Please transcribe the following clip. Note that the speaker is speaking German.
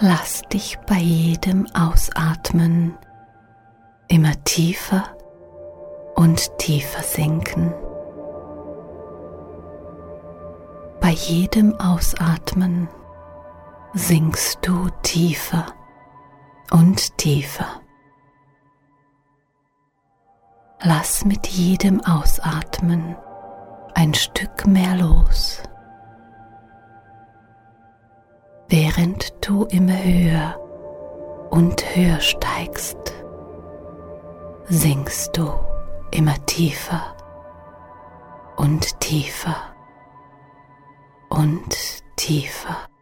Lass dich bei jedem Ausatmen immer tiefer und tiefer sinken. Bei jedem Ausatmen sinkst du tiefer und tiefer. Lass mit jedem Ausatmen ein Stück mehr los, während du immer höher und höher steigst, sinkst du immer tiefer und tiefer und tiefer.